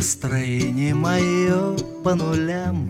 Настроение мое по нулям,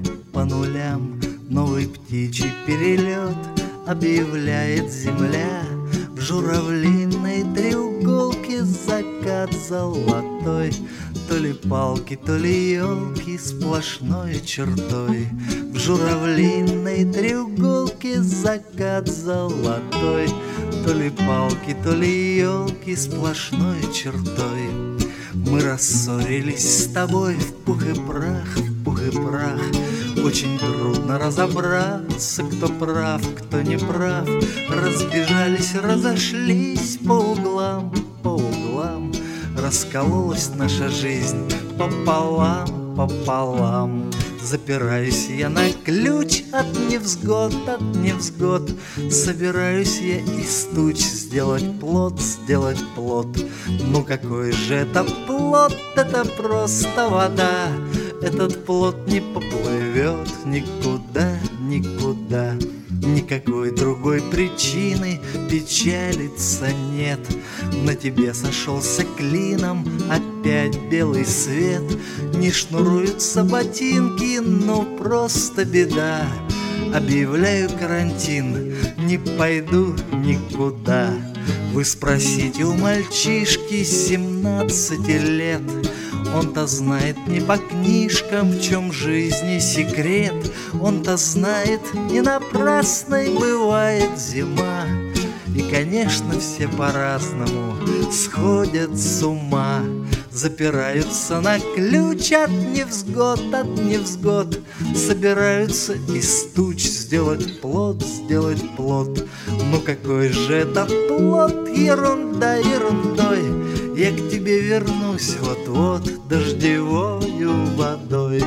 новый птичий перелет объявляет земля. В журавлиной треуголке закат золотой, то ли палки, то ли елки сплошной чертой. В журавлиной треуголке закат золотой, то ли палки, то ли елки сплошной чертой. Мы рассорились с тобой в пух и прах, в пух и прах. Очень трудно разобраться, кто прав, кто не прав. Разбежались, разошлись по углам, по углам. Раскололась наша жизнь пополам, пополам. Запираюсь я на ключ от невзгод, от невзгод. Собираюсь я из туч сделать плод, сделать плод. Ну какой же это плод, это просто вода. Этот плод не поплывет никуда, никуда. Никакой другой причины печалиться нет. На тебе сошелся клином опять белый свет. Не шнуруются ботинки, ну просто беда. Объявляю карантин, не пойду никуда. Вы спросите у мальчишки 17 лет. Он-то знает не по книжкам, в чем жизни секрет. Он-то знает, не напрасной бывает зима. И, конечно, все по-разному сходят с ума. Запираются на ключ от невзгод, от невзгод. Собираются из туч сделать плод, сделать плод. Ну какой же это плод, ерунда ерундой. Я к тебе вернусь вот-вот дождевою водой.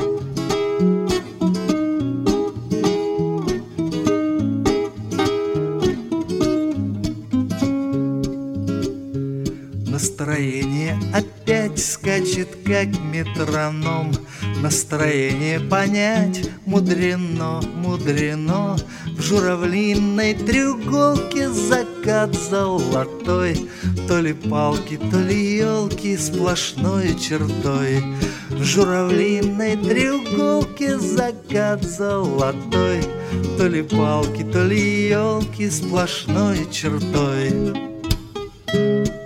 Настроение опять скачет, как метроном. Настроение понять мудрено, мудрено. В журавлиной треуголке закат золотой, то ли палки, то ли елки сплошной чертой. В журавлиной треуголке закат золотой, то ли палки, то ли елки сплошной чертой.